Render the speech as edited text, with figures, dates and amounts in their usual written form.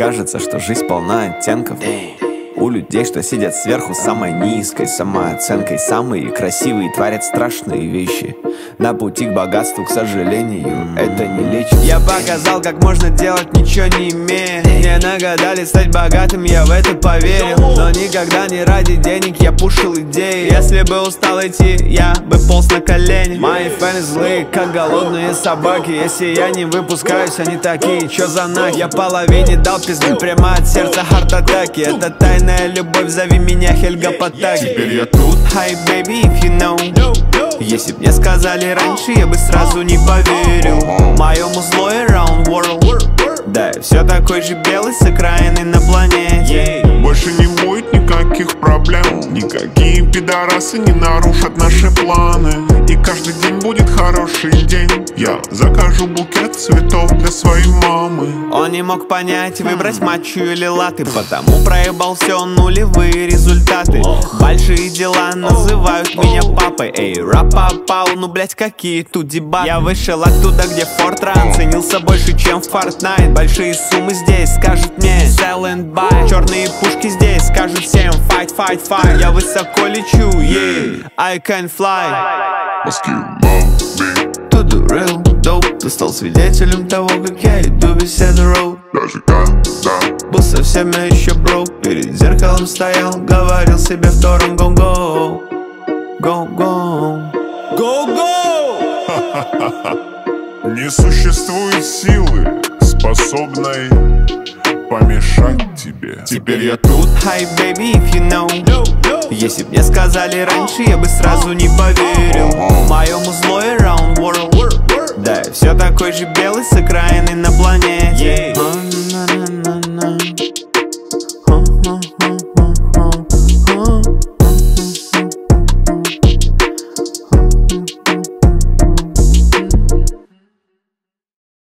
кажется, что жизнь полна оттенков. У людей, что сидят сверху, самой низкой самооценкой, самые красивые творят страшные вещи. На пути к богатству, к сожалению, это не лечит. Я показал, как можно делать, ничего не имея. Мне нагадали стать богатым, я в это поверил. Но никогда не ради денег я пушил идеи. Если бы устал идти, я бы полз на колени. Мои фэны злые, как голодные собаки. Если я не выпускаюсь, они такие, чё за нахер? Я половине дал пизды прямо от сердца, хард-атаки. Это тайная любовь, зови меня Хельга Потаки. Теперь я тут. Hi baby, if you know. Если б мне сказали раньше, я бы сразу не поверил моему злой around world. Да, я все такой же белый с окраины на планете. Больше не будет никаких проблем. Никакие пидорасы не нарушат наши планы. И каждый день будет хороший день. Я закажу букет цветов для своей мамы. Он не мог понять, выбрать матчу или латы, потому проебал все нулевые результаты. Большие дела называют меня папой. Эй, рапапау, ну блять, какие тут дебаты. Я вышел оттуда, где Фортран ценился больше, чем в Fortnite. Большие суммы здесь скажут мне sell and buy. Черные пушки здесь скажут всем fight, fight, fight. Я высоко лечу, yeah, I can fly. To the real dope. Ты стал свидетелем того, как я иду весь этот road. Даже когда был совсем я еще бро. Перед зеркалом стоял, говорил себе вторым go-go. Go-go. Go-go! не существует силы, способной помешать тебе. Теперь я тут. Hi baby, if you know. Если б мне сказали раньше, я бы сразу не поверил моему злой around world. Да, я все такой же белый с окраины на планете.